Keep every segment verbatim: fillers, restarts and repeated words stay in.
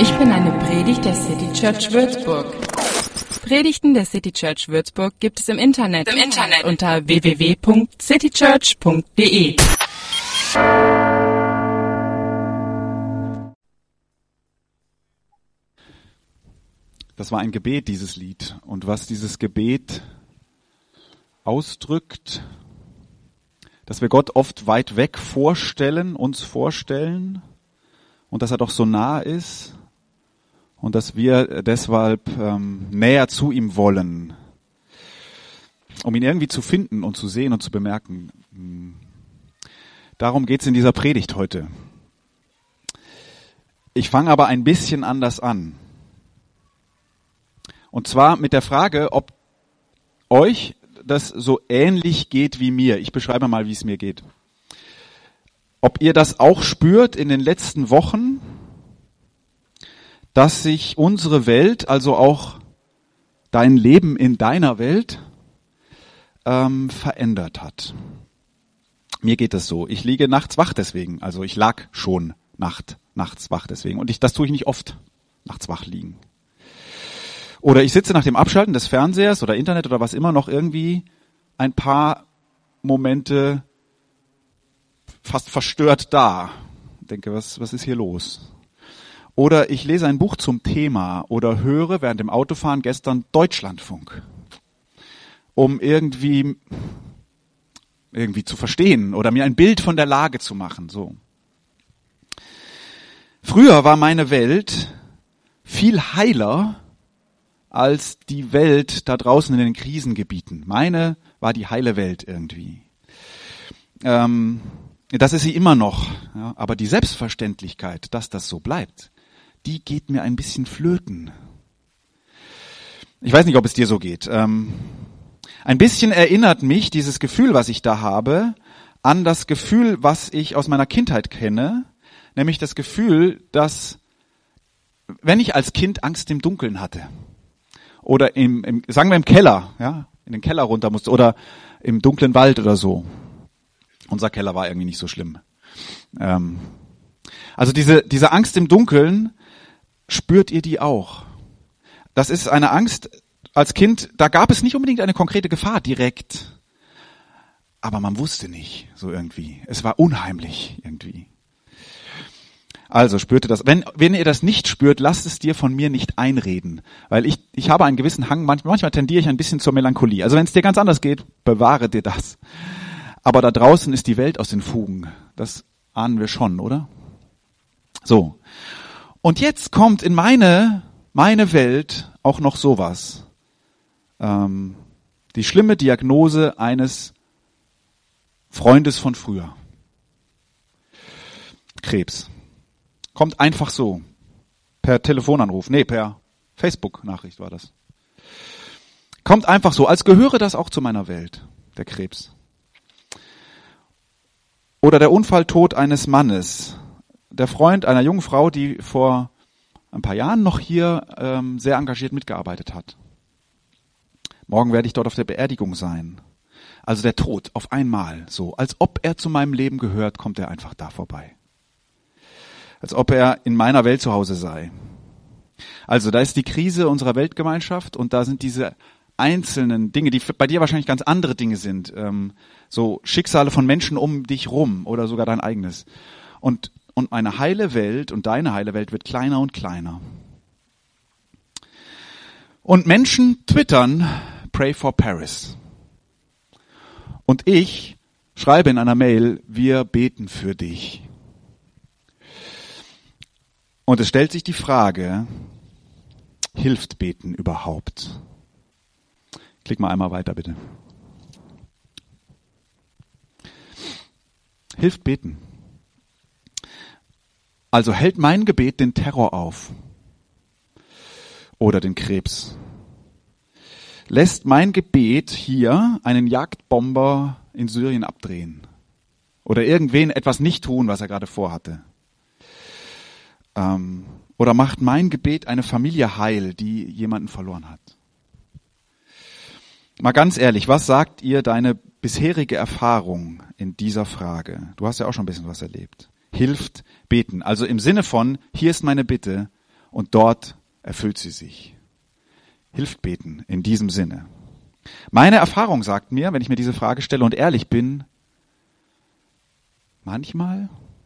Ich bin eine Predigt der City Church Würzburg. Predigten der City Church Würzburg gibt es im Internet, Im Internet. unter w w w punkt citychurch punkt d e. Das war ein Gebet, dieses Lied. Und was dieses Gebet ausdrückt, dass wir Gott oft weit weg vorstellen, uns vorstellen und dass er doch so nah ist und dass wir deshalb ähm, näher zu ihm wollen, um ihn irgendwie zu finden und zu sehen und zu bemerken. Darum geht's in dieser Predigt heute. Ich fange aber ein bisschen anders an. Und zwar mit der Frage, ob euch das so ähnlich geht wie mir. Ich beschreibe mal, wie es mir geht. Ob ihr das auch spürt in den letzten Wochen, dass sich unsere Welt, also auch dein Leben in deiner Welt, ähm, verändert hat. Mir geht es so. Ich liege nachts wach deswegen. Also ich lag schon Nacht, nachts wach deswegen. Und ich, das tue ich nicht oft, nachts wach liegen. Oder ich sitze nach dem Abschalten des Fernsehers oder Internet oder was immer noch irgendwie ein paar Momente fast verstört da. Denke, was, was ist hier los? Oder ich lese ein Buch zum Thema oder höre während dem Autofahren gestern Deutschlandfunk, um irgendwie, irgendwie zu verstehen oder mir ein Bild von der Lage zu machen. So. Früher war meine Welt viel heiler als die Welt da draußen in den Krisengebieten. Meine war die heile Welt irgendwie. Ähm, das ist sie immer noch. Ja, aber die Selbstverständlichkeit, dass das so bleibt, die geht mir ein bisschen flöten. Ich weiß nicht, ob es dir so geht. Ähm, ein bisschen erinnert mich dieses Gefühl, was ich da habe, an das Gefühl, was ich aus meiner Kindheit kenne, nämlich das Gefühl, dass, wenn ich als Kind Angst im Dunkeln hatte, oder im, im, sagen wir im Keller, ja, in den Keller runter musste oder im dunklen Wald oder so. Unser Keller war irgendwie nicht so schlimm. Ähm, also diese, diese Angst im Dunkeln, spürt ihr die auch? Das ist eine Angst als Kind, da gab es nicht unbedingt eine konkrete Gefahr direkt. Aber man wusste nicht, so irgendwie. Es war unheimlich irgendwie. Also spürt ihr das. Wenn, wenn ihr das nicht spürt, lasst es dir von mir nicht einreden. Weil ich, ich habe einen gewissen Hang, manchmal, manchmal tendiere ich ein bisschen zur Melancholie. Also wenn es dir ganz anders geht, bewahre dir das. Aber da draußen ist die Welt aus den Fugen. Das ahnen wir schon, oder? So. Und jetzt kommt in meine, meine Welt auch noch sowas. Ähm, die schlimme Diagnose eines Freundes von früher. Krebs. Kommt einfach so. Per Telefonanruf. Nee, per Facebook-Nachricht war das. Kommt einfach so, als gehöre das auch zu meiner Welt, der Krebs. Oder der Unfalltod eines Mannes. Der Freund einer jungen Frau, die vor ein paar Jahren noch hier ähm, sehr engagiert mitgearbeitet hat. Morgen werde ich dort auf der Beerdigung sein. Also der Tod auf einmal, so. Als ob er zu meinem Leben gehört, kommt er einfach da vorbei. Als ob er in meiner Welt zu Hause sei. Also da ist die Krise unserer Weltgemeinschaft und da sind diese einzelnen Dinge, die bei dir wahrscheinlich ganz andere Dinge sind, ähm, so Schicksale von Menschen um dich rum oder sogar dein eigenes. Und, und eine heile Welt und deine heile Welt wird kleiner und kleiner. Und Menschen twittern, pray for Paris. Und ich schreibe in einer Mail, wir beten für dich. Und es stellt sich die Frage, hilft Beten überhaupt? Klick mal einmal weiter, bitte. Hilft Beten? Also hält mein Gebet den Terror auf? Oder den Krebs? Lässt mein Gebet hier einen Jagdbomber in Syrien abdrehen? Oder irgendwen etwas nicht tun, was er gerade vorhatte? Ähm, oder macht mein Gebet eine Familie heil, die jemanden verloren hat? Mal ganz ehrlich, was sagt ihr deine bisherige Erfahrung in dieser Frage? Du hast ja auch schon ein bisschen was erlebt. Hilft beten. Also im Sinne von, hier ist meine Bitte und dort erfüllt sie sich. Hilft beten in diesem Sinne. Meine Erfahrung sagt mir, wenn ich mir diese Frage stelle und ehrlich bin, manchmal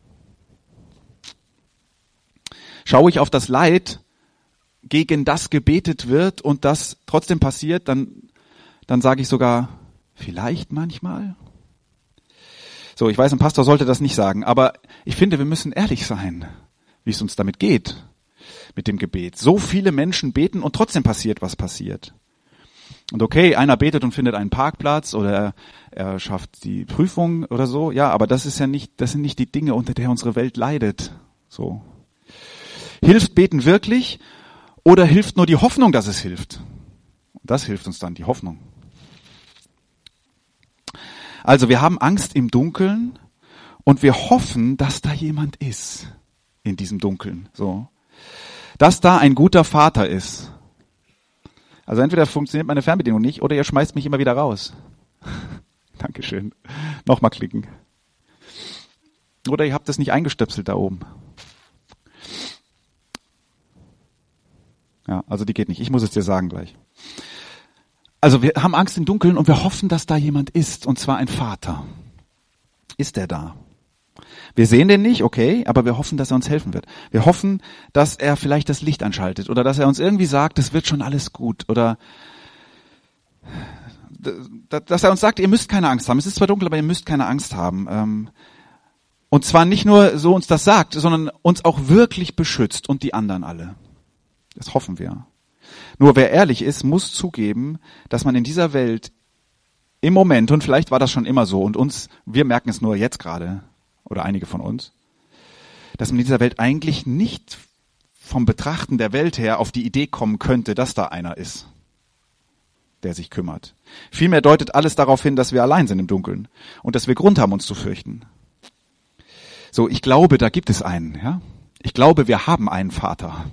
schaue ich auf das Leid, gegen das gebetet wird und das trotzdem passiert, dann, dann sage ich sogar, vielleicht manchmal. So, ich weiß, ein Pastor sollte das nicht sagen, aber ich finde, wir müssen ehrlich sein, wie es uns damit geht, mit dem Gebet. So viele Menschen beten und trotzdem passiert, was passiert. Und okay, einer betet und findet einen Parkplatz oder er, er schafft die Prüfung oder so, ja, aber das ist ja nicht, das sind nicht die Dinge, unter der unsere Welt leidet. So. Hilft Beten wirklich? Oder hilft nur die Hoffnung, dass es hilft? Das hilft uns dann, die Hoffnung. Also wir haben Angst im Dunkeln und wir hoffen, dass da jemand ist in diesem Dunkeln. So, dass da ein guter Vater ist. Also entweder funktioniert meine Fernbedienung nicht oder ihr schmeißt mich immer wieder raus. Dankeschön. Nochmal klicken. Oder ihr habt es nicht eingestöpselt da oben. Ja, also die geht nicht. Ich muss es dir sagen gleich. Also wir haben Angst im Dunkeln und wir hoffen, dass da jemand ist, und zwar ein Vater. Ist er da? Wir sehen den nicht, okay, aber wir hoffen, dass er uns helfen wird. Wir hoffen, dass er vielleicht das Licht anschaltet oder dass er uns irgendwie sagt, es wird schon alles gut, oder dass er uns sagt, ihr müsst keine Angst haben. Es ist zwar dunkel, aber ihr müsst keine Angst haben. Und zwar nicht nur so uns das sagt, sondern uns auch wirklich beschützt und die anderen alle. Das hoffen wir. Nur wer ehrlich ist, muss zugeben, dass man in dieser Welt im Moment, und vielleicht war das schon immer so, und uns, wir merken es nur jetzt gerade, oder einige von uns, dass man in dieser Welt eigentlich nicht vom Betrachten der Welt her auf die Idee kommen könnte, dass da einer ist, der sich kümmert. Vielmehr deutet alles darauf hin, dass wir allein sind im Dunkeln und dass wir Grund haben, uns zu fürchten. So, ich glaube, da gibt es einen, ja. Ich glaube, wir haben einen Vater.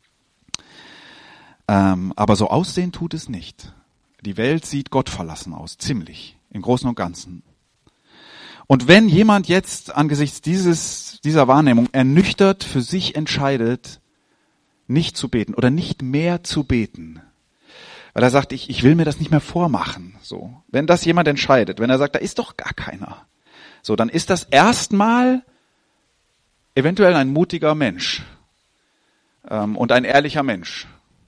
Ähm, aber so aussehen tut es nicht. Die Welt sieht gottverlassen aus, ziemlich, im Großen und Ganzen. Und wenn jemand jetzt angesichts dieses, dieser Wahrnehmung ernüchtert für sich entscheidet, nicht zu beten oder nicht mehr zu beten, weil er sagt, ich, ich will mir das nicht mehr vormachen, so. Wenn das jemand entscheidet, wenn er sagt, da ist doch gar keiner, so, dann ist das erstmal eventuell ein mutiger Mensch ähm, und ein ehrlicher Mensch.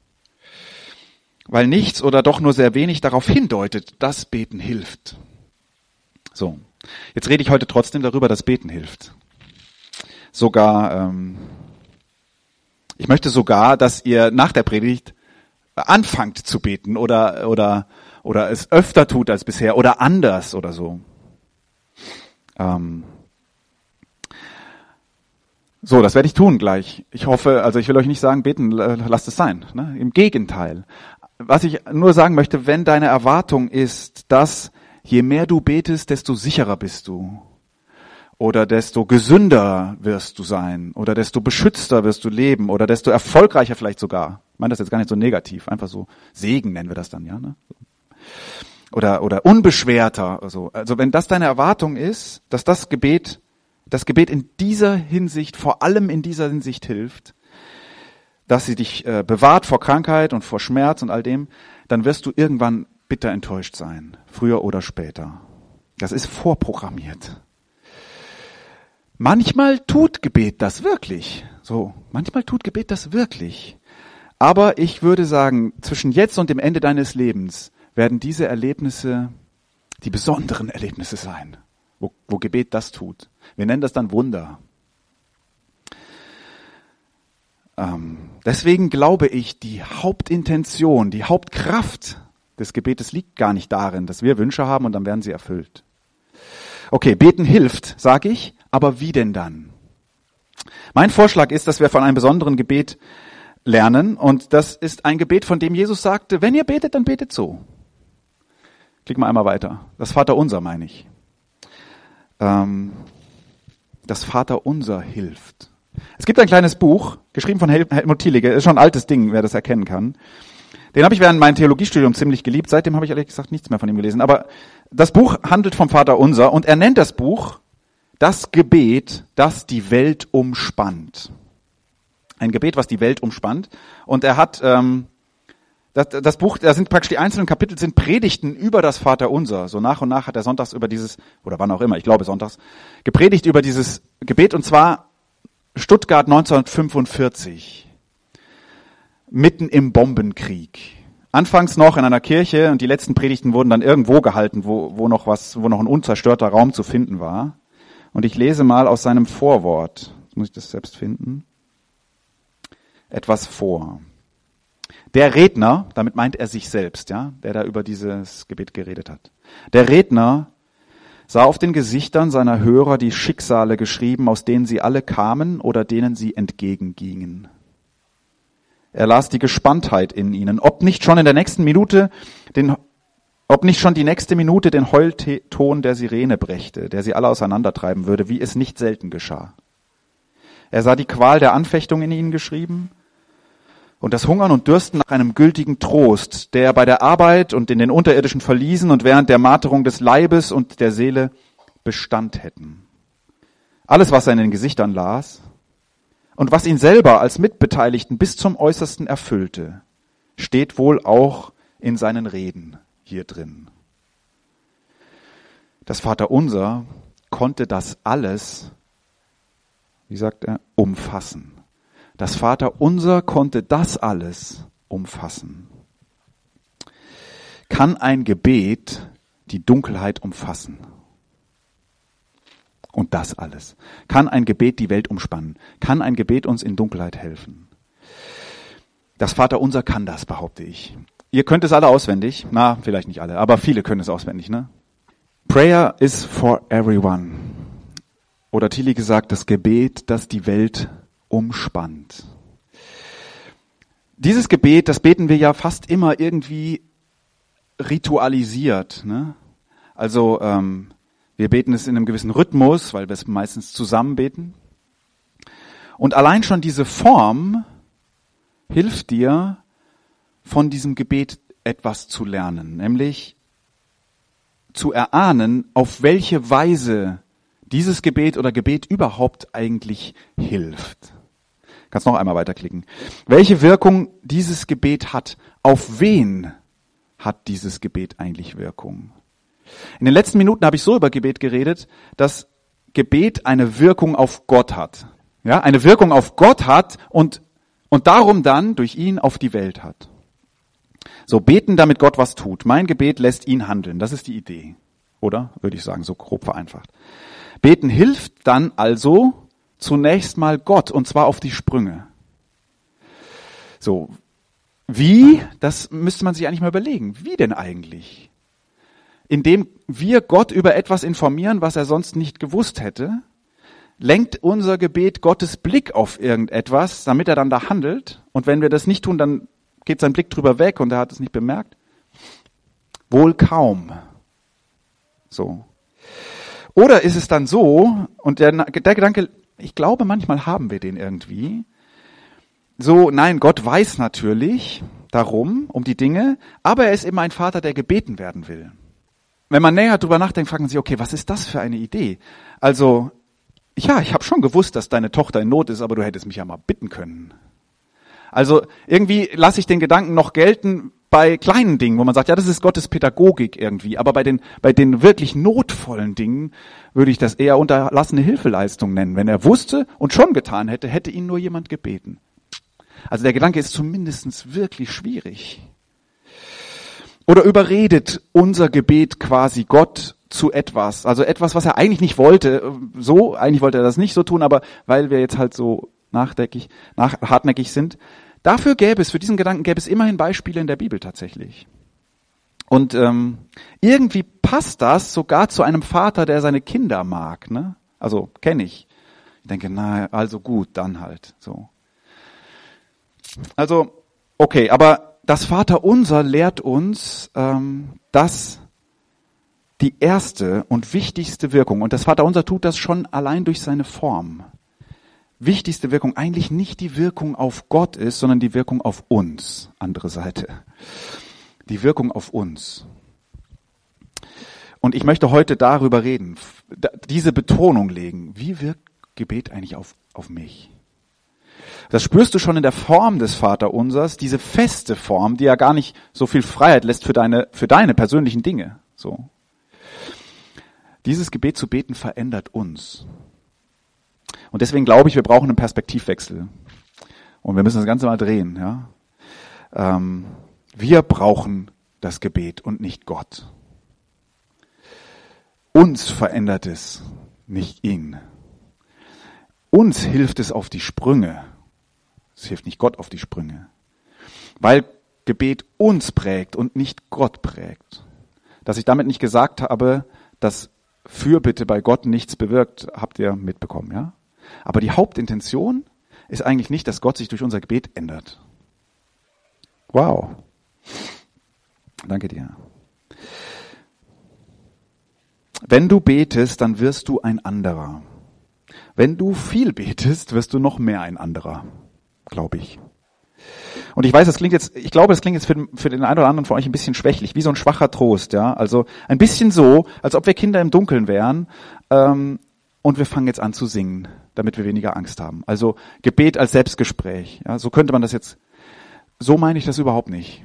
Weil nichts oder doch nur sehr wenig darauf hindeutet, dass Beten hilft. So, jetzt rede ich heute trotzdem darüber, dass Beten hilft. Sogar, ähm, ich möchte sogar, dass ihr nach der Predigt anfangt zu beten oder oder oder es öfter tut als bisher oder anders oder so. Ähm, so, das werde ich tun gleich. Ich hoffe, also ich will euch nicht sagen, beten, lasst es sein. Ne? Im Gegenteil. Was ich nur sagen möchte, wenn deine Erwartung ist, dass je mehr du betest, desto sicherer bist du oder desto gesünder wirst du sein oder desto beschützter wirst du leben oder desto erfolgreicher vielleicht sogar. Ich meine das jetzt gar nicht so negativ, einfach so Segen nennen wir das dann, ja, ne? Oder oder unbeschwerter, also also wenn das deine Erwartung ist, dass das Gebet das Gebet in dieser Hinsicht, vor allem in dieser Hinsicht hilft, dass sie dich äh, bewahrt vor Krankheit und vor Schmerz und all dem, dann wirst du irgendwann bitter enttäuscht sein, früher oder später. Das ist vorprogrammiert. Manchmal tut Gebet das wirklich. So, manchmal tut Gebet das wirklich. Aber ich würde sagen, zwischen jetzt und dem Ende deines Lebens werden diese Erlebnisse die besonderen Erlebnisse sein, wo, wo Gebet das tut. Wir nennen das dann Wunder. Ähm, deswegen glaube ich, die Hauptintention, die Hauptkraft des Gebetes liegt gar nicht darin, dass wir Wünsche haben und dann werden sie erfüllt. Okay, beten hilft, sage ich, aber wie denn dann? Mein Vorschlag ist, dass wir von einem besonderen Gebet lernen und das ist ein Gebet, von dem Jesus sagte, wenn ihr betet, dann betet so. Klick mal einmal weiter. Das Vaterunser meine ich. Ähm, das Vaterunser hilft. Es gibt ein kleines Buch, geschrieben von Hel- Helmut Thielicke, ist schon ein altes Ding, wer das erkennen kann. Den habe ich während meinem Theologiestudium ziemlich geliebt, seitdem habe ich ehrlich gesagt nichts mehr von ihm gelesen. Aber das Buch handelt vom Vaterunser und er nennt das Buch das Gebet, das die Welt umspannt. Ein Gebet, was die Welt umspannt. Und er hat, ähm, das, das Buch, da sind praktisch die einzelnen Kapitel, sind Predigten über das Vaterunser. So nach und nach hat er sonntags über dieses, oder wann auch immer, ich glaube sonntags, gepredigt über dieses Gebet. Und zwar Stuttgart neunzehnhundertfünfundvierzig. Mitten im Bombenkrieg. Anfangs noch in einer Kirche und die letzten Predigten wurden dann irgendwo gehalten, wo, wo noch was, wo noch ein unzerstörter Raum zu finden war. Und ich lese mal aus seinem Vorwort. Jetzt muss ich das selbst finden. Etwas vor. Der Redner, damit meint er sich selbst, ja, der da über dieses Gebet geredet hat. Der Redner sah auf den Gesichtern seiner Hörer die Schicksale geschrieben, aus denen sie alle kamen oder denen sie entgegengingen. Er las die Gespanntheit in ihnen, ob nicht schon in der nächsten Minute den, ob nicht schon die nächste Minute den Heulton der Sirene brächte, der sie alle auseinandertreiben würde, wie es nicht selten geschah. Er sah die Qual der Anfechtung in ihnen geschrieben und das Hungern und Dürsten nach einem gültigen Trost, der bei der Arbeit und in den unterirdischen Verliesen und während der Marterung des Leibes und der Seele Bestand hätten. Alles, was er in den Gesichtern las, und was ihn selber als Mitbeteiligten bis zum Äußersten erfüllte, steht wohl auch in seinen Reden hier drin. Das Vaterunser konnte das alles, wie sagt er, umfassen. Das Vaterunser konnte das alles umfassen. Kann ein Gebet die Dunkelheit umfassen? Und das alles. Kann ein Gebet die Welt umspannen? Kann ein Gebet uns in Dunkelheit helfen? Das Vaterunser kann das, behaupte ich. Ihr könnt es alle auswendig. Na, vielleicht nicht alle, aber viele können es auswendig, ne? Prayer is for everyone. Oder Tilly gesagt, das Gebet, das die Welt umspannt. Dieses Gebet, das beten wir ja fast immer irgendwie ritualisiert, ne? Also, ähm, wir beten es in einem gewissen Rhythmus, weil wir es meistens zusammen beten. Und allein schon diese Form hilft dir, von diesem Gebet etwas zu lernen, nämlich zu erahnen, auf welche Weise dieses Gebet oder Gebet überhaupt eigentlich hilft. Kannst noch einmal weiterklicken. Welche Wirkung dieses Gebet hat, auf wen hat dieses Gebet eigentlich Wirkung? In den letzten Minuten habe ich so über Gebet geredet, dass Gebet eine Wirkung auf Gott hat. Ja, eine Wirkung auf Gott hat und, und darum dann durch ihn auf die Welt hat. So, beten, damit Gott was tut. Mein Gebet lässt ihn handeln. Das ist die Idee. Oder? Würde ich sagen, so grob vereinfacht. Beten hilft dann also zunächst mal Gott, und zwar auf die Sprünge. So, wie? Das müsste man sich eigentlich mal überlegen. Wie denn eigentlich? Indem wir Gott über etwas informieren, was er sonst nicht gewusst hätte, lenkt unser Gebet Gottes Blick auf irgendetwas, damit er dann da handelt. Und wenn wir das nicht tun, dann geht sein Blick drüber weg und er hat es nicht bemerkt. Wohl kaum. So. Oder ist es dann so, und der, der Gedanke, ich glaube, manchmal haben wir den irgendwie, so, nein, Gott weiß natürlich darum, um die Dinge, aber er ist immer ein Vater, der gebeten werden will. Wenn man näher drüber nachdenkt, fragt man sich, okay, was ist das für eine Idee? Also, ja, ich habe schon gewusst, dass deine Tochter in Not ist, aber du hättest mich ja mal bitten können. Also irgendwie lasse ich den Gedanken noch gelten bei kleinen Dingen, wo man sagt, ja, das ist Gottes Pädagogik irgendwie, aber bei den bei den wirklich notvollen Dingen würde ich das eher unterlassene Hilfeleistung nennen. Wenn er wusste und schon getan hätte, hätte ihn nur jemand gebeten. Also der Gedanke ist zumindest wirklich schwierig. Oder überredet unser Gebet quasi Gott zu etwas, also etwas, was er eigentlich nicht wollte, so, eigentlich wollte er das nicht so tun, aber weil wir jetzt halt so nachdenklich, nach, hartnäckig sind, dafür gäbe es, für diesen Gedanken gäbe es immerhin Beispiele in der Bibel tatsächlich. Und ähm, irgendwie passt das sogar zu einem Vater, der seine Kinder mag, ne? Also kenne ich. Ich denke, na, also gut, dann halt so. Also, okay, aber das Vaterunser lehrt uns, ähm, dass die erste und wichtigste Wirkung, und das Vaterunser tut das schon allein durch seine Form, wichtigste Wirkung eigentlich nicht die Wirkung auf Gott ist, sondern die Wirkung auf uns, andere Seite. Die Wirkung auf uns. Und ich möchte heute darüber reden, diese Betonung legen, wie wirkt Gebet eigentlich auf, auf mich? Das spürst du schon in der Form des Vaterunsers, diese feste Form, die ja gar nicht so viel Freiheit lässt für deine, für deine persönlichen Dinge. So. Dieses Gebet zu beten verändert uns. Und deswegen glaube ich, wir brauchen einen Perspektivwechsel. Und wir müssen das Ganze mal drehen. Ja? Ähm, wir brauchen das Gebet und nicht Gott. Uns verändert es, nicht ihn. Uns hilft es auf die Sprünge. Es hilft nicht Gott auf die Sprünge. Weil Gebet uns prägt und nicht Gott prägt. Dass ich damit nicht gesagt habe, dass Fürbitte bei Gott nichts bewirkt, habt ihr mitbekommen, ja? Aber die Hauptintention ist eigentlich nicht, dass Gott sich durch unser Gebet ändert. Wow. Danke dir. Wenn du betest, dann wirst du ein anderer. Wenn du viel betest, wirst du noch mehr ein anderer, glaube ich. Und ich weiß, das klingt jetzt, ich glaube, das klingt jetzt für, für den einen oder anderen von euch ein bisschen schwächlich, wie so ein schwacher Trost, ja. Also ein bisschen so, als ob wir Kinder im Dunkeln wären, ähm, und wir fangen jetzt an zu singen, damit wir weniger Angst haben. Also Gebet als Selbstgespräch, ja. So könnte man das jetzt, so meine ich das überhaupt nicht.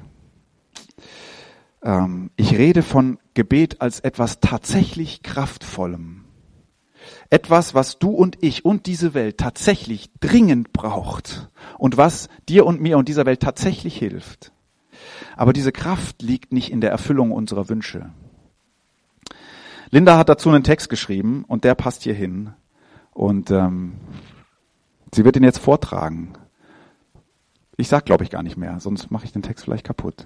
Ähm, ich rede von Gebet als etwas tatsächlich Kraftvollem. Etwas, was du und ich und diese Welt tatsächlich dringend braucht und was dir und mir und dieser Welt tatsächlich hilft. Aber diese Kraft liegt nicht in der Erfüllung unserer Wünsche. Linda hat dazu einen Text geschrieben und der passt hier hin. Und ähm, sie wird ihn jetzt vortragen. Ich sag, glaube ich, gar nicht mehr, sonst mache ich den Text vielleicht kaputt.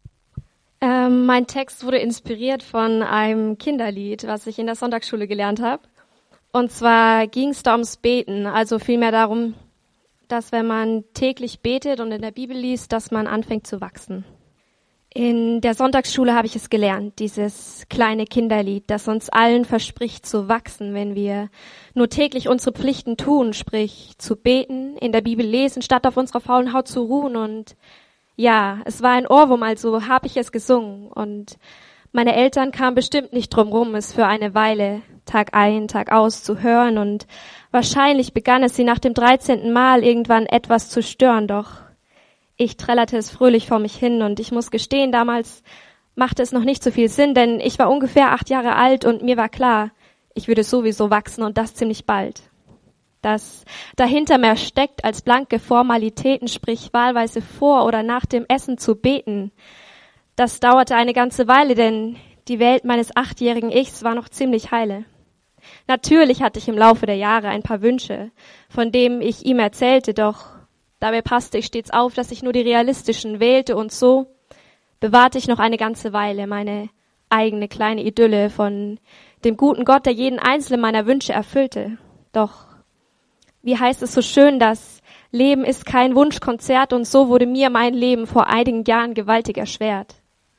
Ähm, mein Text wurde inspiriert von einem Kinderlied, was ich in der Sonntagsschule gelernt habe. Und zwar ging es da ums Beten, also vielmehr darum, dass wenn man täglich betet und in der Bibel liest, dass man anfängt zu wachsen. In der Sonntagsschule habe ich es gelernt, dieses kleine Kinderlied, das uns allen verspricht zu wachsen, wenn wir nur täglich unsere Pflichten tun, sprich zu beten, in der Bibel lesen, statt auf unserer faulen Haut zu ruhen. Und ja, es war ein Ohrwurm, also habe ich es gesungen. Und meine Eltern kamen bestimmt nicht drum rum, es für eine Weile Tag ein, Tag aus zu hören, und wahrscheinlich begann es sie nach dem dreizehnten Mal irgendwann etwas zu stören, doch ich trällerte es fröhlich vor mich hin, und ich muss gestehen, damals machte es noch nicht so viel Sinn, denn ich war ungefähr acht Jahre alt und mir war klar, ich würde sowieso wachsen und das ziemlich bald. Dass dahinter mehr steckt als blanke Formalitäten, sprich wahlweise vor oder nach dem Essen zu beten, das dauerte eine ganze Weile, denn die Welt meines achtjährigen Ichs war noch ziemlich heile. Natürlich hatte ich im Laufe der Jahre ein paar Wünsche, von denen ich ihm erzählte, doch dabei passte ich stets auf, dass ich nur die realistischen wählte, und so bewahrte ich noch eine ganze Weile meine eigene kleine Idylle von dem guten Gott, der jeden einzelnen meiner Wünsche erfüllte. Doch wie heißt es so schön, das Leben ist kein Wunschkonzert, und so wurde mir mein Leben vor einigen Jahren gewaltig erschwert.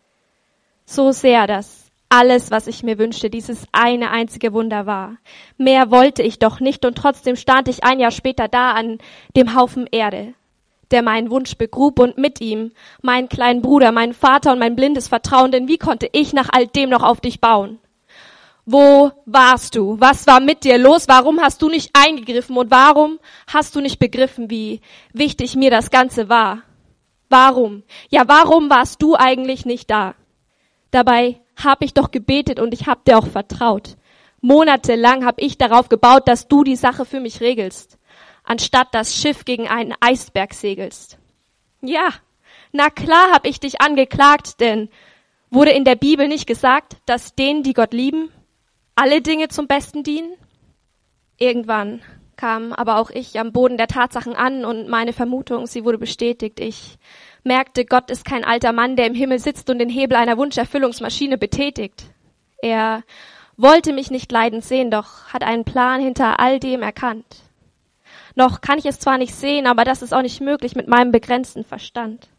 So sehr, dass alles, was ich mir wünschte, dieses eine einzige Wunder war. Mehr wollte ich doch nicht, und trotzdem stand ich ein Jahr später da an dem Haufen Erde, der meinen Wunsch begrub, und mit ihm meinen kleinen Bruder, meinen Vater und mein blindes Vertrauen, denn wie konnte ich nach all dem noch auf dich bauen? Wo warst du? Was war mit dir los? Warum hast du nicht eingegriffen, und warum hast du nicht begriffen, wie wichtig mir das Ganze war? Warum? Ja, warum warst du eigentlich nicht da? Dabei habe ich doch gebetet und ich habe dir auch vertraut. Monatelang habe ich darauf gebaut, dass du die Sache für mich regelst, anstatt das Schiff gegen einen Eisberg segelst. Ja, na klar habe ich dich angeklagt, denn wurde in der Bibel nicht gesagt, dass denen, die Gott lieben, alle Dinge zum Besten dienen? Irgendwann kam aber auch ich am Boden der Tatsachen an, und meine Vermutung, sie wurde bestätigt. Ich merkte, Gott ist kein alter Mann, der im Himmel sitzt und den Hebel einer Wunscherfüllungsmaschine betätigt. Er wollte mich nicht leidend sehen, doch hat einen Plan hinter all dem erkannt. Noch kann ich es zwar nicht sehen, aber das ist auch nicht möglich mit meinem begrenzten Verstand.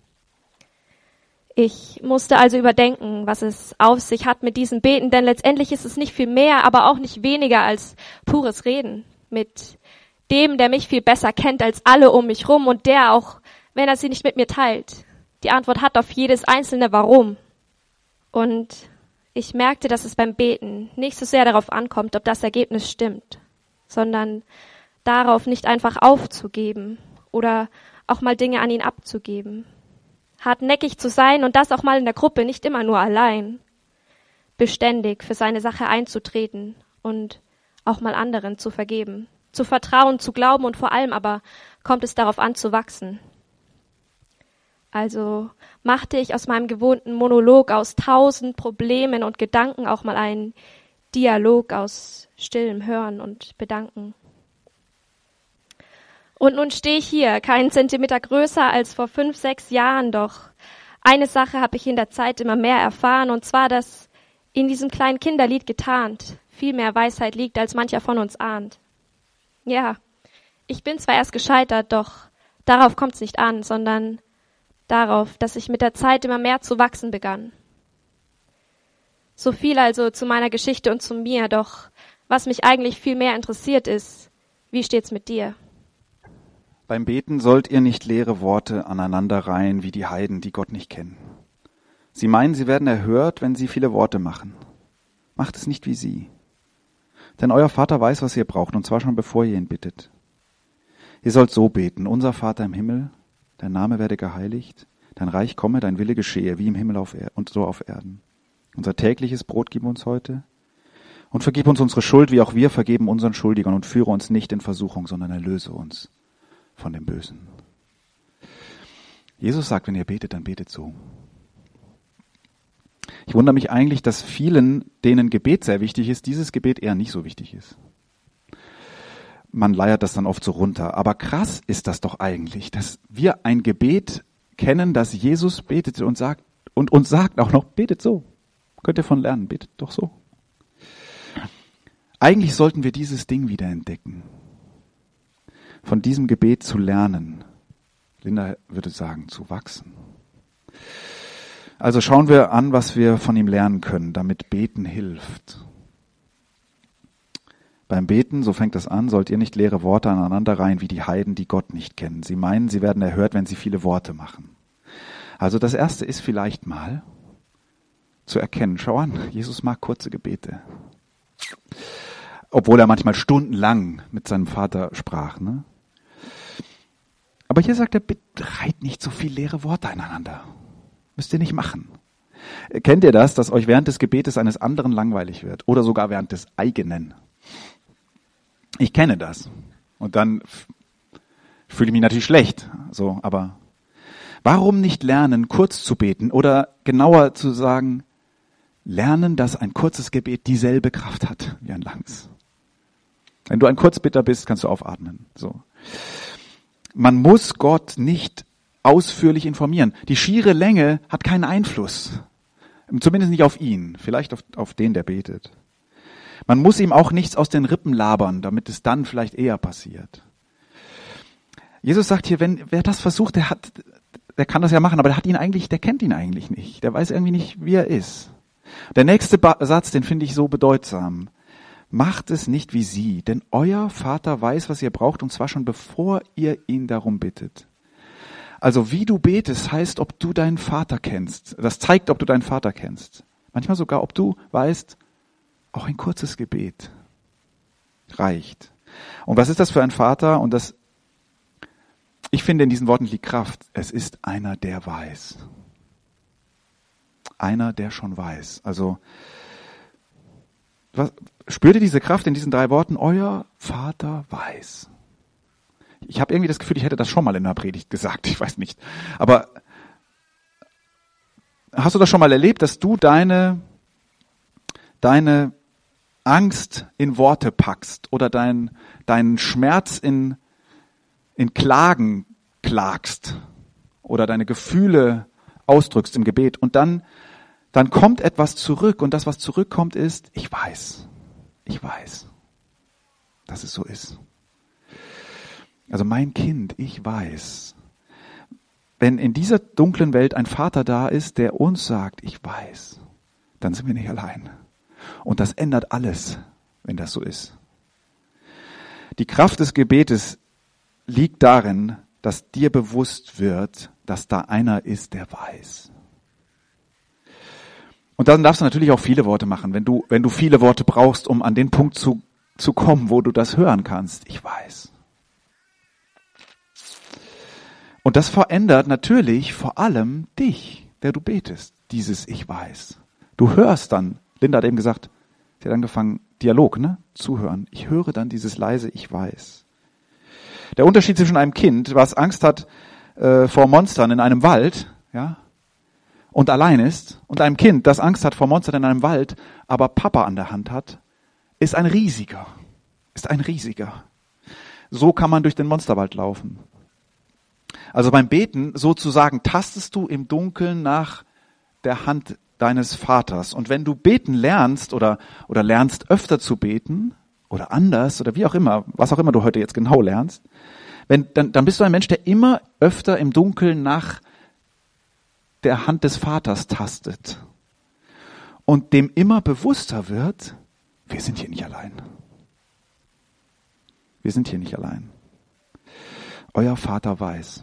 Ich musste also überdenken, was es auf sich hat mit diesem Beten, denn letztendlich ist es nicht viel mehr, aber auch nicht weniger als pures Reden mit dem, der mich viel besser kennt als alle um mich rum und der auch, wenn er sie nicht mit mir teilt, die Antwort hat auf jedes einzelne Warum. Und ich merkte, dass es beim Beten nicht so sehr darauf ankommt, ob das Ergebnis stimmt, sondern darauf nicht einfach aufzugeben oder auch mal Dinge an ihn abzugeben. Hartnäckig zu sein und das auch mal in der Gruppe, nicht immer nur allein. Beständig für seine Sache einzutreten und auch mal anderen zu vergeben. Zu vertrauen, zu glauben und vor allem aber kommt es darauf an, zu wachsen. Also machte ich aus meinem gewohnten Monolog aus tausend Problemen und Gedanken auch mal einen Dialog aus stillem Hören und Bedanken. Und nun stehe ich hier, keinen Zentimeter größer als vor fünf, sechs Jahren, doch eine Sache habe ich in der Zeit immer mehr erfahren, und zwar, dass in diesem kleinen Kinderlied getarnt viel mehr Weisheit liegt, als mancher von uns ahnt. Ja, ich bin zwar erst gescheitert, doch darauf kommt es nicht an, sondern darauf, dass ich mit der Zeit immer mehr zu wachsen begann. So viel also zu meiner Geschichte und zu mir, doch was mich eigentlich viel mehr interessiert ist, wie steht's mit dir? Beim Beten sollt ihr nicht leere Worte aneinanderreihen wie die Heiden, die Gott nicht kennen. Sie meinen, sie werden erhört, wenn sie viele Worte machen. Macht es nicht wie sie. Denn euer Vater weiß, was ihr braucht, und zwar schon bevor ihr ihn bittet. Ihr sollt so beten: Unser Vater im Himmel, dein Name werde geheiligt, dein Reich komme, dein Wille geschehe, wie im Himmel auf er- und so auf Erden. Unser tägliches Brot gib uns heute und vergib uns unsere Schuld, wie auch wir vergeben unseren Schuldigern, und führe uns nicht in Versuchung, sondern erlöse uns von dem Bösen. Jesus sagt, wenn ihr betet, dann betet so. Ich wundere mich eigentlich, dass vielen, denen Gebet sehr wichtig ist, dieses Gebet eher nicht so wichtig ist. Man leiert das dann oft so runter. Aber krass ist das doch eigentlich, dass wir ein Gebet kennen, das Jesus betete und sagt, und uns sagt auch noch, betet so. Könnt ihr von lernen, betet doch so. Eigentlich sollten wir dieses Ding wieder entdecken. Von diesem Gebet zu lernen. Linda würde sagen, zu wachsen. Also schauen wir an, was wir von ihm lernen können, damit Beten hilft. Beim Beten, so fängt es an, sollt ihr nicht leere Worte aneinanderreihen wie die Heiden, die Gott nicht kennen. Sie meinen, sie werden erhört, wenn sie viele Worte machen. Also das Erste ist vielleicht mal zu erkennen. Schau an, Jesus mag kurze Gebete. Obwohl er manchmal stundenlang mit seinem Vater sprach. Ne? Aber hier sagt er, bitte reiht nicht so viel leere Worte aneinander. Müsst ihr nicht machen. Kennt ihr das, dass euch während des Gebetes eines anderen langweilig wird? Oder sogar während des eigenen? Ich kenne das. Und dann f- fühle ich mich natürlich schlecht. So, aber warum nicht lernen, kurz zu beten? Oder genauer zu sagen, lernen, dass ein kurzes Gebet dieselbe Kraft hat wie ein langes. Wenn du ein Kurzbitter bist, kannst du aufatmen. So. Man muss Gott nicht ausführlich informieren. Die schiere Länge hat keinen Einfluss. Zumindest nicht auf ihn. Vielleicht auf, auf den, der betet. Man muss ihm auch nichts aus den Rippen labern, damit es dann vielleicht eher passiert. Jesus sagt hier, wenn wer das versucht, der hat, der kann das ja machen, aber der hat ihn eigentlich, der kennt ihn eigentlich nicht. Der weiß irgendwie nicht, wie er ist. Der nächste ba- Satz, den finde ich so bedeutsam. Macht es nicht wie sie, denn euer Vater weiß, was ihr braucht, und zwar schon bevor ihr ihn darum bittet. Also wie du betest, heißt, ob du deinen Vater kennst. Das zeigt, ob du deinen Vater kennst. Manchmal sogar, ob du weißt, auch ein kurzes Gebet reicht. Und was ist das für ein Vater? Und das, ich finde, in diesen Worten liegt Kraft. Es ist einer, der weiß. Einer, der schon weiß. Also, was, spürt ihr diese Kraft in diesen drei Worten? Euer Vater weiß. Ich habe irgendwie das Gefühl, ich hätte das schon mal in einer Predigt gesagt. Ich weiß nicht. Aber hast du das schon mal erlebt, dass du deine, deine Angst in Worte packst oder dein, deinen Schmerz in, in Klagen klagst oder deine Gefühle ausdrückst im Gebet und dann, dann kommt etwas zurück und das, was zurückkommt, ist, ich weiß, ich weiß, dass es so ist. Also mein Kind, ich weiß, wenn in dieser dunklen Welt ein Vater da ist, der uns sagt, ich weiß, dann sind wir nicht allein. Und das ändert alles, wenn das so ist. Die Kraft des Gebetes liegt darin, dass dir bewusst wird, dass da einer ist, der weiß. Und dann darfst du natürlich auch viele Worte machen, wenn du, wenn du viele Worte brauchst, um an den Punkt zu, zu kommen, wo du das hören kannst. Ich weiß. Und das verändert natürlich vor allem dich, der du betest, dieses Ich weiß. Du hörst dann, Linda hat eben gesagt, sie hat angefangen, Dialog, ne? Zuhören. Ich höre dann dieses leise Ich weiß. Der Unterschied zwischen einem Kind, was Angst hat äh, vor Monstern in einem Wald, ja, und allein ist, und einem Kind, das Angst hat vor Monstern in einem Wald, aber Papa an der Hand hat, ist ein riesiger. Ist ein riesiger. So kann man durch den Monsterwald laufen. Also beim Beten sozusagen tastest du im Dunkeln nach der Hand deines Vaters. Und wenn du beten lernst oder, oder lernst öfter zu beten oder anders oder wie auch immer, was auch immer du heute jetzt genau lernst, wenn, dann, dann bist du ein Mensch, der immer öfter im Dunkeln nach der Hand des Vaters tastet und dem immer bewusster wird, wir sind hier nicht allein. Wir sind hier nicht allein. Euer Vater weiß.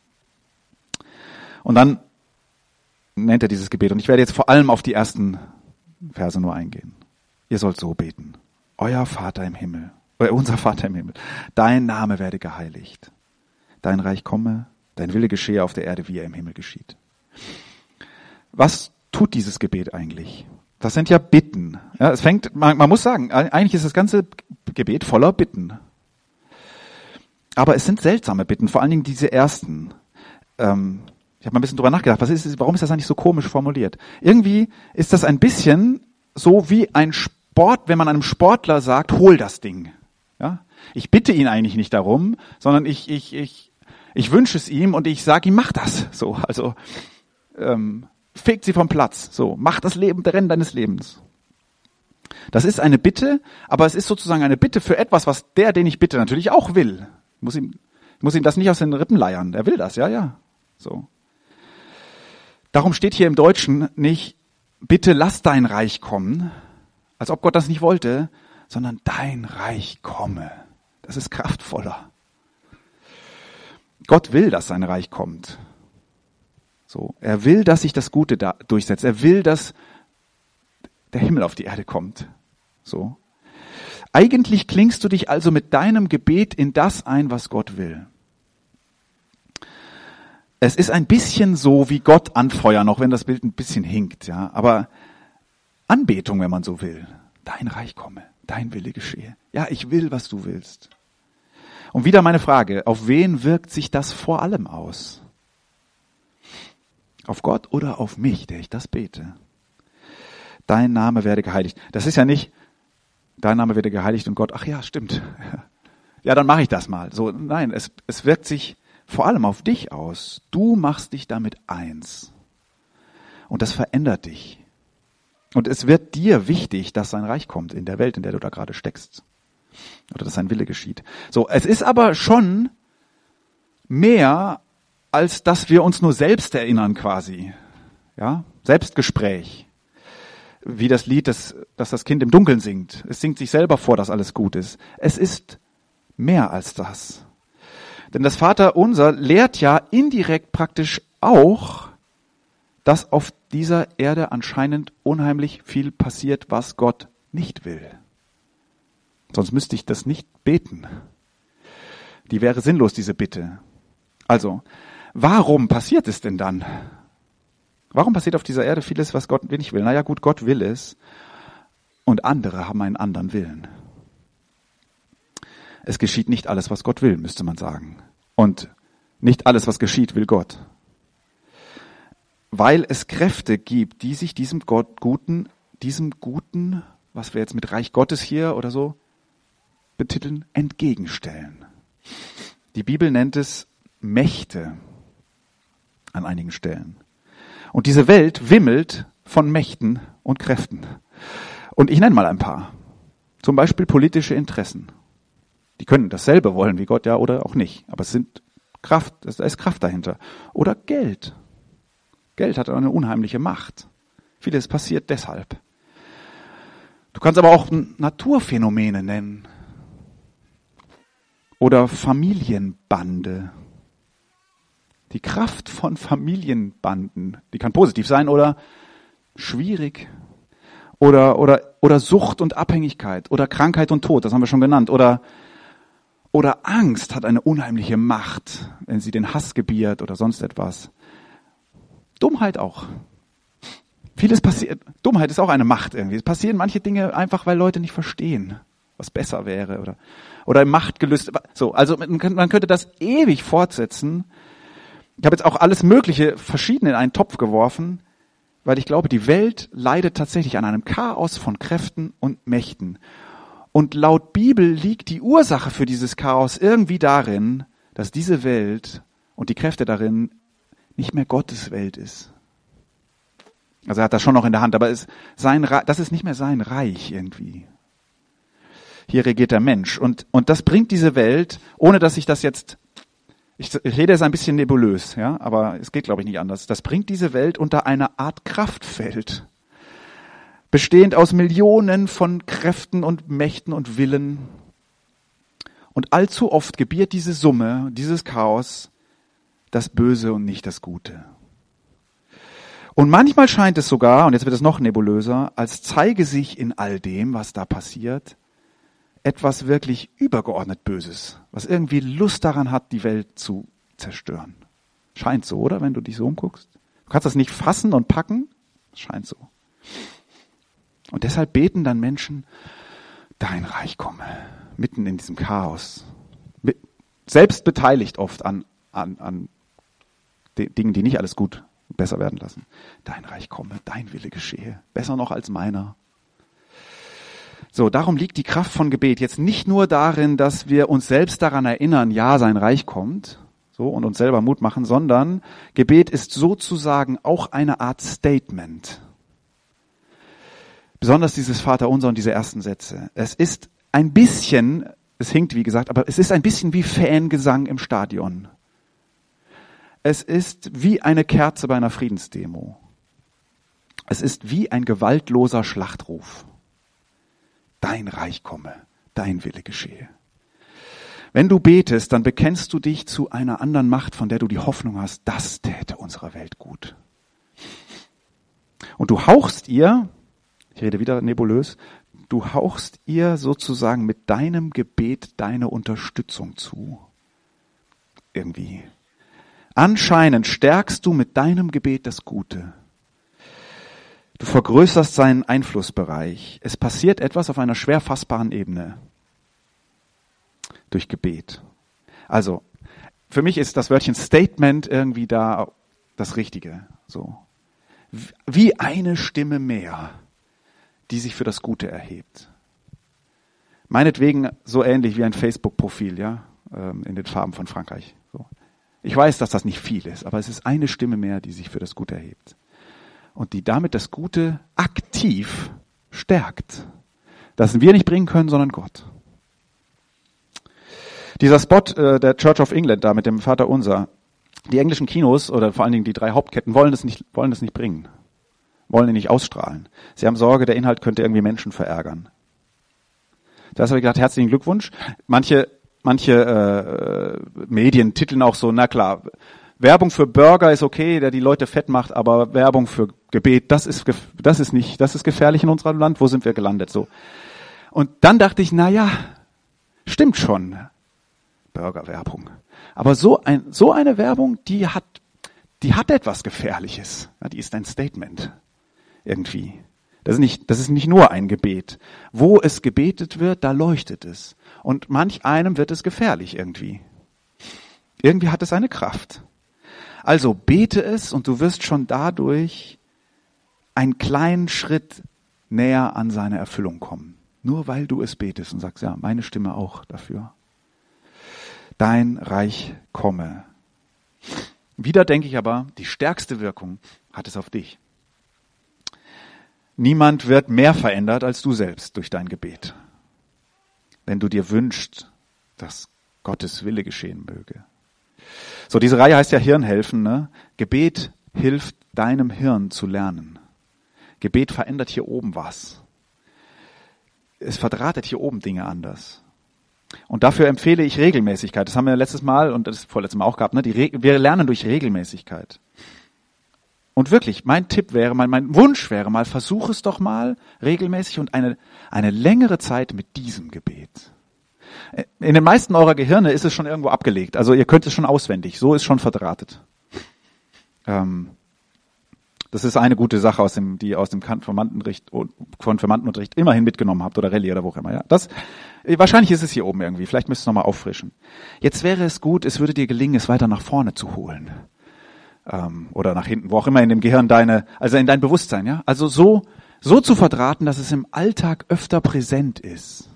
Und dann nennt er dieses Gebet. Und ich werde jetzt vor allem auf die ersten Verse nur eingehen. Ihr sollt so beten. Euer Vater im Himmel, äh, unser Vater im Himmel, dein Name werde geheiligt. Dein Reich komme, dein Wille geschehe auf der Erde, wie er im Himmel geschieht. Was tut dieses Gebet eigentlich? Das sind ja Bitten. Ja, es fängt, man, man muss sagen, eigentlich ist das ganze Gebet voller Bitten. Aber es sind seltsame Bitten, vor allen Dingen diese ersten. Ähm, ich habe mal ein bisschen drüber nachgedacht, was ist, warum ist das eigentlich so komisch formuliert? Irgendwie ist das ein bisschen so wie ein Sport, wenn man einem Sportler sagt, hol das Ding. Ja? Ich bitte ihn eigentlich nicht darum, sondern ich, ich, ich, ich wünsche es ihm und ich sage ihm, mach das. So, also ähm, fegt sie vom Platz. So, mach das Leben, der Rennen deines Lebens. Das ist eine Bitte, aber es ist sozusagen eine Bitte für etwas, was der, den ich bitte, natürlich auch will. Ich muss ihm, ich muss ihm das nicht aus den Rippen leiern. Der will das, ja, ja. So. Darum steht hier im Deutschen nicht, bitte lass dein Reich kommen, als ob Gott das nicht wollte, sondern dein Reich komme. Das ist kraftvoller. Gott will, dass sein Reich kommt. So, er will, dass sich das Gute da durchsetzt. Er will, dass der Himmel auf die Erde kommt. So. Eigentlich klingst du dich also mit deinem Gebet in das ein, was Gott will. Es ist ein bisschen so wie Gott anfeuern, auch wenn das Bild ein bisschen hinkt, ja. Aber Anbetung, wenn man so will. Dein Reich komme, dein Wille geschehe. Ja, ich will, was du willst. Und wieder meine Frage, auf wen wirkt sich das vor allem aus? Auf Gott oder auf mich, der ich das bete? Dein Name werde geheiligt. Das ist ja nicht, dein Name werde geheiligt und Gott, ach ja, stimmt. Ja, dann mache ich das mal. So, nein, es, es wirkt sich vor allem auf dich aus. Du machst dich damit eins. Und das verändert dich. Und es wird dir wichtig, dass sein Reich kommt in der Welt, in der du da gerade steckst. Oder dass sein Wille geschieht. So, es ist aber schon mehr, als dass wir uns nur selbst erinnern quasi. Ja, Selbstgespräch. Wie das Lied, das, das das Kind im Dunkeln singt. Es singt sich selber vor, dass alles gut ist. Es ist mehr als das. Denn das Vaterunser lehrt ja indirekt praktisch auch, dass auf dieser Erde anscheinend unheimlich viel passiert, was Gott nicht will. Sonst müsste ich das nicht beten. Die wäre sinnlos, diese Bitte. Also, warum passiert es denn dann? Warum passiert auf dieser Erde vieles, was Gott nicht will? Naja gut, Gott will es und andere haben einen anderen Willen. Es geschieht nicht alles, was Gott will, müsste man sagen. Und nicht alles, was geschieht, will Gott. Weil es Kräfte gibt, die sich diesem Gott Guten, diesem Guten, was wir jetzt mit Reich Gottes hier oder so betiteln, entgegenstellen. Die Bibel nennt es Mächte an einigen Stellen. Und diese Welt wimmelt von Mächten und Kräften. Und ich nenne mal ein paar. Zum Beispiel politische Interessen. Die können dasselbe wollen wie Gott, ja, oder auch nicht. Aber es sind Kraft, da ist Kraft dahinter. Oder Geld. Geld hat eine unheimliche Macht. Vieles passiert deshalb. Du kannst aber auch Naturphänomene nennen. Oder Familienbande. Die Kraft von Familienbanden, die kann positiv sein oder schwierig. Oder, oder, oder Sucht und Abhängigkeit. Oder Krankheit und Tod, das haben wir schon genannt. Oder, Oder Angst hat eine unheimliche Macht, wenn sie den Hass gebiert oder sonst etwas. Dummheit auch. Vieles passiert. Dummheit ist auch eine Macht irgendwie. Es passieren manche Dinge einfach, weil Leute nicht verstehen, was besser wäre oder oder im Machtgelüst. So, also man könnte das ewig fortsetzen. Ich habe jetzt auch alles Mögliche verschiedene in einen Topf geworfen, weil ich glaube, die Welt leidet tatsächlich an einem Chaos von Kräften und Mächten. Und laut Bibel liegt die Ursache für dieses Chaos irgendwie darin, dass diese Welt und die Kräfte darin nicht mehr Gottes Welt ist. Also er hat das schon noch in der Hand, aber es, sein, das ist nicht mehr sein Reich irgendwie. Hier regiert der Mensch. Und, und das bringt diese Welt, ohne dass ich das jetzt, ich, ich rede jetzt ein bisschen nebulös, ja, aber es geht, glaube ich, nicht anders. Das bringt diese Welt unter eine Art Kraftfeld, bestehend aus Millionen von Kräften und Mächten und Willen. Und allzu oft gebiert diese Summe, dieses Chaos, das Böse und nicht das Gute. Und manchmal scheint es sogar, und jetzt wird es noch nebulöser, als zeige sich in all dem, was da passiert, etwas wirklich übergeordnet Böses, was irgendwie Lust daran hat, die Welt zu zerstören. Scheint so, oder? Wenn du dich so umguckst. Du kannst das nicht fassen und packen. Scheint so. Und deshalb beten dann Menschen, dein Reich komme, mitten in diesem Chaos. Selbst beteiligt oft an, an, an Dingen, die nicht alles gut besser werden lassen. Dein Reich komme, dein Wille geschehe. Besser noch als meiner. So, darum liegt die Kraft von Gebet jetzt nicht nur darin, dass wir uns selbst daran erinnern, ja, sein Reich kommt, so, und uns selber Mut machen, sondern Gebet ist sozusagen auch eine Art Statement. Besonders dieses Vaterunser und diese ersten Sätze. Es ist ein bisschen, es hinkt wie gesagt, aber es ist ein bisschen wie Fangesang im Stadion. Es ist wie eine Kerze bei einer Friedensdemo. Es ist wie ein gewaltloser Schlachtruf. Dein Reich komme, dein Wille geschehe. Wenn du betest, dann bekennst du dich zu einer anderen Macht, von der du die Hoffnung hast, das täte unserer Welt gut. Und du hauchst ihr, ich rede wieder nebulös, du hauchst ihr sozusagen mit deinem Gebet deine Unterstützung zu. Irgendwie. Anscheinend stärkst du mit deinem Gebet das Gute. Du vergrößerst seinen Einflussbereich. Es passiert etwas auf einer schwer fassbaren Ebene. Durch Gebet. Also, für mich ist das Wörtchen Statement irgendwie da das Richtige. So. Wie eine Stimme mehr, die sich für das Gute erhebt. Meinetwegen so ähnlich wie ein Facebook-Profil, ja, in den Farben von Frankreich. So. Ich weiß, dass das nicht viel ist, aber es ist eine Stimme mehr, die sich für das Gute erhebt. Und die damit das Gute aktiv stärkt. Das wir nicht bringen können, sondern Gott. Dieser Spot äh, der Church of England da mit dem Vaterunser, die englischen Kinos oder vor allen Dingen die drei Hauptketten wollen das nicht, wollen das nicht bringen. Wollen ihn nicht ausstrahlen. Sie haben Sorge, der Inhalt könnte irgendwie Menschen verärgern. Das habe ich gedacht, herzlichen Glückwunsch. Manche Manche äh, Medien titeln auch so, na klar, Werbung für Burger ist okay, der die Leute fett macht, aber Werbung für Gebet, das ist das ist nicht, das ist gefährlich in unserem Land. Wo sind wir gelandet so? Und dann dachte ich, na ja, stimmt schon, Burgerwerbung. Aber so ein so eine Werbung, die hat die hat etwas Gefährliches. Ja, die ist ein Statement irgendwie. Das ist nicht, das ist nicht nur ein Gebet. Wo es gebetet wird, da leuchtet es. Und manch einem wird es gefährlich irgendwie. Irgendwie hat es eine Kraft. Also bete es und du wirst schon dadurch einen kleinen Schritt näher an seine Erfüllung kommen. Nur weil du es betest und sagst, ja, meine Stimme auch dafür. Dein Reich komme. Wieder denke ich aber, die stärkste Wirkung hat es auf dich. Niemand wird mehr verändert als du selbst durch dein Gebet. Wenn du dir wünschst, dass Gottes Wille geschehen möge. So, diese Reihe heißt ja Hirnhelfen, ne? Gebet hilft deinem Hirn zu lernen. Gebet verändert hier oben was. Es verdrahtet hier oben Dinge anders. Und dafür empfehle ich Regelmäßigkeit. Das haben wir letztes Mal und das vorletztes Mal auch gehabt, ne? Die Re- wir lernen durch Regelmäßigkeit. Und wirklich, mein Tipp wäre mal, mein Wunsch wäre mal, versuch es doch mal regelmäßig und eine, eine längere Zeit mit diesem Gebet. In den meisten eurer Gehirne ist es schon irgendwo abgelegt. Also ihr könnt es schon auswendig. So ist schon verdrahtet. Ähm, das ist eine gute Sache, aus dem, die ihr aus dem Konfirmandenunterricht, Konfirmandenunterricht immerhin mitgenommen habt oder Rallye oder wo auch immer. Ja, das, wahrscheinlich ist es hier oben irgendwie. Vielleicht müsst ihr es nochmal auffrischen. Jetzt wäre es gut, es würde dir gelingen, es weiter nach vorne zu holen. Ähm, oder nach hinten, wo auch immer in dem Gehirn deine, also in dein Bewusstsein. Ja, also so, so zu verdrahten, dass es im Alltag öfter präsent ist.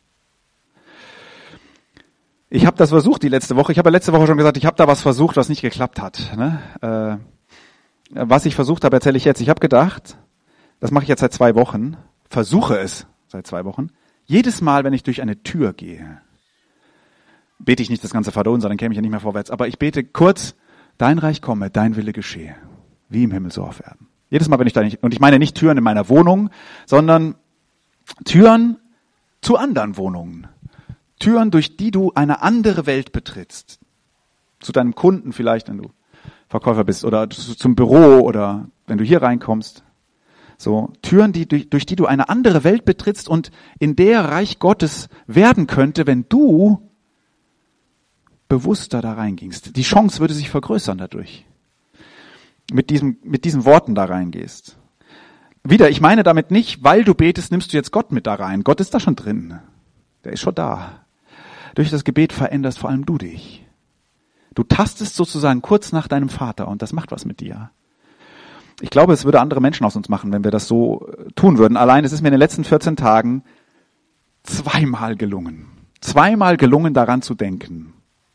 Ich habe das versucht die letzte Woche. Ich habe ja letzte Woche schon gesagt, ich habe da was versucht, was nicht geklappt hat. Ne? Äh, was ich versucht habe, erzähle ich jetzt. Ich habe gedacht, das mache ich jetzt seit zwei Wochen, versuche es seit zwei Wochen, jedes Mal, wenn ich durch eine Tür gehe, bete ich nicht das ganze Vaterunser, dann käme ich ja nicht mehr vorwärts, aber ich bete kurz, dein Reich komme, dein Wille geschehe, wie im Himmel so auf Erden. Jedes Mal, wenn ich da nicht, und ich meine nicht Türen in meiner Wohnung, sondern Türen zu anderen Wohnungen. Türen, durch die du eine andere Welt betrittst. Zu deinem Kunden vielleicht, wenn du Verkäufer bist, oder zum Büro, oder wenn du hier reinkommst. So, Türen, die, durch, durch die du eine andere Welt betrittst und in der Reich Gottes werden könnte, wenn du bewusster da reingingst. Die Chance würde sich vergrößern dadurch. Mit diesem, mit diesen Worten da reingehst. Wieder, ich meine damit nicht, weil du betest, nimmst du jetzt Gott mit da rein. Gott ist da schon drin. Der ist schon da. Durch das Gebet veränderst vor allem du dich. Du tastest sozusagen kurz nach deinem Vater und das macht was mit dir. Ich glaube, es würde andere Menschen aus uns machen, wenn wir das so tun würden. Allein, es ist mir in den letzten vierzehn Tagen zweimal gelungen. Zweimal gelungen, daran zu denken.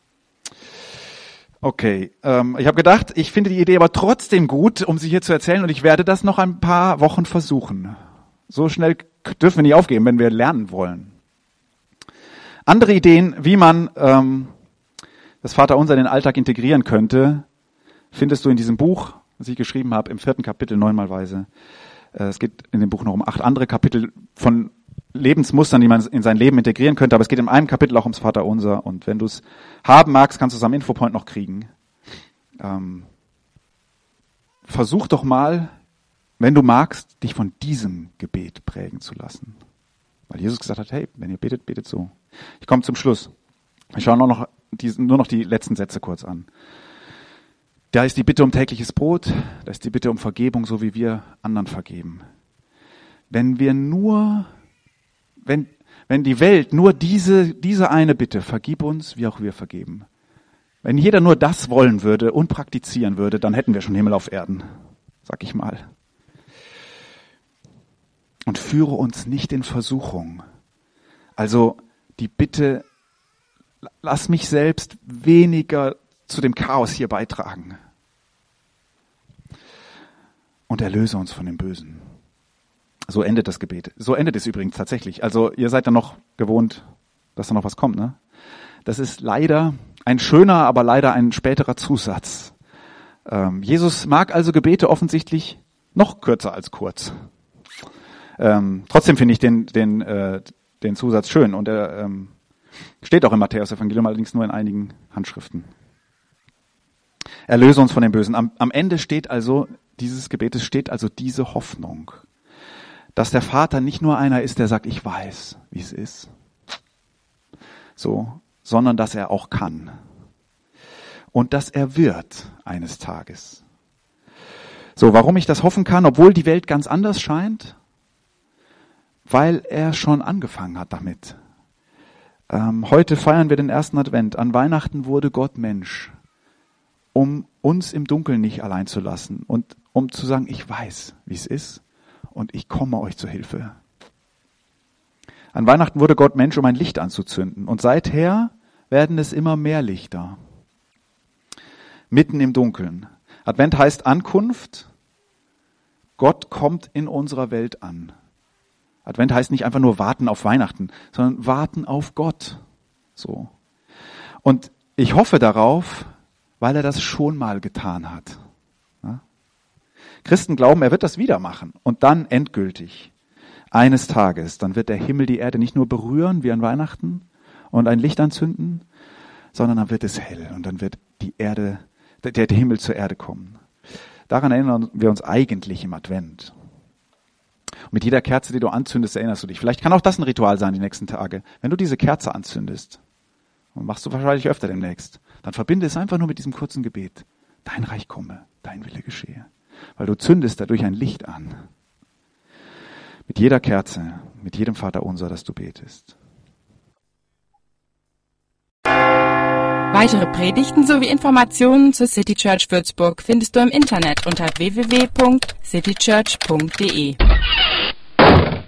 Okay, ähm, ich habe gedacht, ich finde die Idee aber trotzdem gut, um sie hier zu erzählen und ich werde das noch ein paar Wochen versuchen. So schnell dürfen wir nicht aufgeben, wenn wir lernen wollen. Andere Ideen, wie man ähm, das Vaterunser in den Alltag integrieren könnte, findest du in diesem Buch, das ich geschrieben habe, im vierten Kapitel neunmalweise. Äh, es geht in dem Buch noch um acht andere Kapitel von Lebensmustern, die man in sein Leben integrieren könnte, aber es geht in einem Kapitel auch ums Vaterunser und wenn du es haben magst, kannst du es am Infopoint noch kriegen. Ähm, versuch doch mal, wenn du magst, dich von diesem Gebet prägen zu lassen. Weil Jesus gesagt hat, hey, wenn ihr betet, betet so. Ich komme zum Schluss. Ich schaue nur noch, die, nur noch die letzten Sätze kurz an. Da ist die Bitte um tägliches Brot, da ist die Bitte um Vergebung, so wie wir anderen vergeben. Wenn wir nur, wenn, wenn die Welt nur diese, diese eine Bitte, vergib uns, wie auch wir vergeben. Wenn jeder nur das wollen würde und praktizieren würde, dann hätten wir schon Himmel auf Erden, sag ich mal. Und führe uns nicht in Versuchung. Also die Bitte, lass mich selbst weniger zu dem Chaos hier beitragen. Und erlöse uns von dem Bösen. So endet das Gebet. So endet es übrigens tatsächlich. Also ihr seid ja noch gewohnt, dass da noch was kommt, ne? Das ist leider ein schöner, aber leider ein späterer Zusatz. Ähm, Jesus mag also Gebete offensichtlich noch kürzer als kurz. Ähm, trotzdem finde ich den, den, äh, den Zusatz schön und er ähm, steht auch im Matthäus-Evangelium, allerdings nur in einigen Handschriften. Erlöse uns von dem Bösen. Am, am Ende steht also dieses Gebetes steht also diese Hoffnung, dass der Vater nicht nur einer ist, der sagt, ich weiß, wie es ist, so, sondern dass er auch kann und dass er wird eines Tages. So, warum ich das hoffen kann, obwohl die Welt ganz anders scheint? Weil er schon angefangen hat damit. Ähm, heute feiern wir den ersten Advent. An Weihnachten wurde Gott Mensch, um uns im Dunkeln nicht allein zu lassen und um zu sagen, ich weiß, wie es ist und ich komme euch zur Hilfe. An Weihnachten wurde Gott Mensch, um ein Licht anzuzünden und seither werden es immer mehr Lichter. Mitten im Dunkeln. Advent heißt Ankunft. Gott kommt in unserer Welt an. Advent heißt nicht einfach nur warten auf Weihnachten, sondern warten auf Gott. So. Und ich hoffe darauf, weil er das schon mal getan hat. Ja? Christen glauben, er wird das wieder machen und dann endgültig. Eines Tages, dann wird der Himmel die Erde nicht nur berühren wie an Weihnachten und ein Licht anzünden, sondern dann wird es hell und dann wird die Erde, der, der Himmel zur Erde kommen. Daran erinnern wir uns eigentlich im Advent. Und mit jeder Kerze, die du anzündest, erinnerst du dich. Vielleicht kann auch das ein Ritual sein, die nächsten Tage. Wenn du diese Kerze anzündest, und machst du wahrscheinlich öfter demnächst, dann verbinde es einfach nur mit diesem kurzen Gebet. Dein Reich komme, dein Wille geschehe. Weil du zündest dadurch ein Licht an. Mit jeder Kerze, mit jedem Vaterunser, das du betest. Weitere Predigten sowie Informationen zur City Church Würzburg findest du im Internet unter w w w punkt city church punkt d e.